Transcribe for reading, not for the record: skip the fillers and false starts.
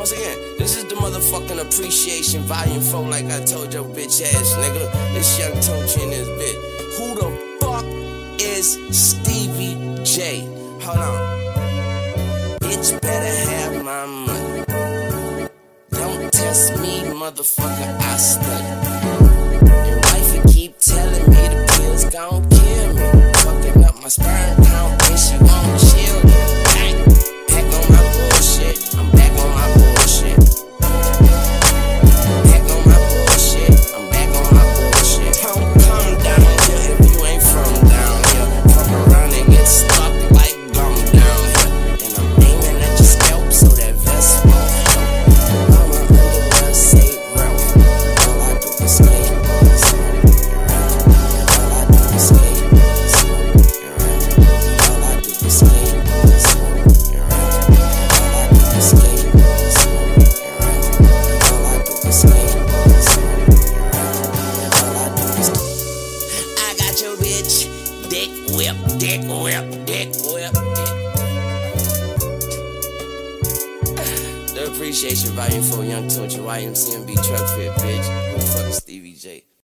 Once again, this is the motherfucking Appreciation Volume 4, like I told your bitch ass nigga. This Young Tunchi in this bitch. Who the fuck is Stevie J? Hold on. Bitch better have my money. Don't test me, motherfucker, I study. And wifey keep telling me the pills gon' kill me. Fucking up my sperm count and she gon' chill me. Back on my bullshit, I'm back on my bullshit. Back on my bullshit, I'm back on my bullshit. Don't come down here if you ain't from down here. Fuck around and get stuck like gum down here. And I'm aiming at your scalp so that vest won't help. All my underwear say Ralph. All I do is skate. All I do is skate. All I do is skate. Dick whip, dick whip, dick whip, dick. The Appreciation Volume 4, Young Tunchi, YMCMB Truck Fit, bitch. Who the fuck is Stevie J?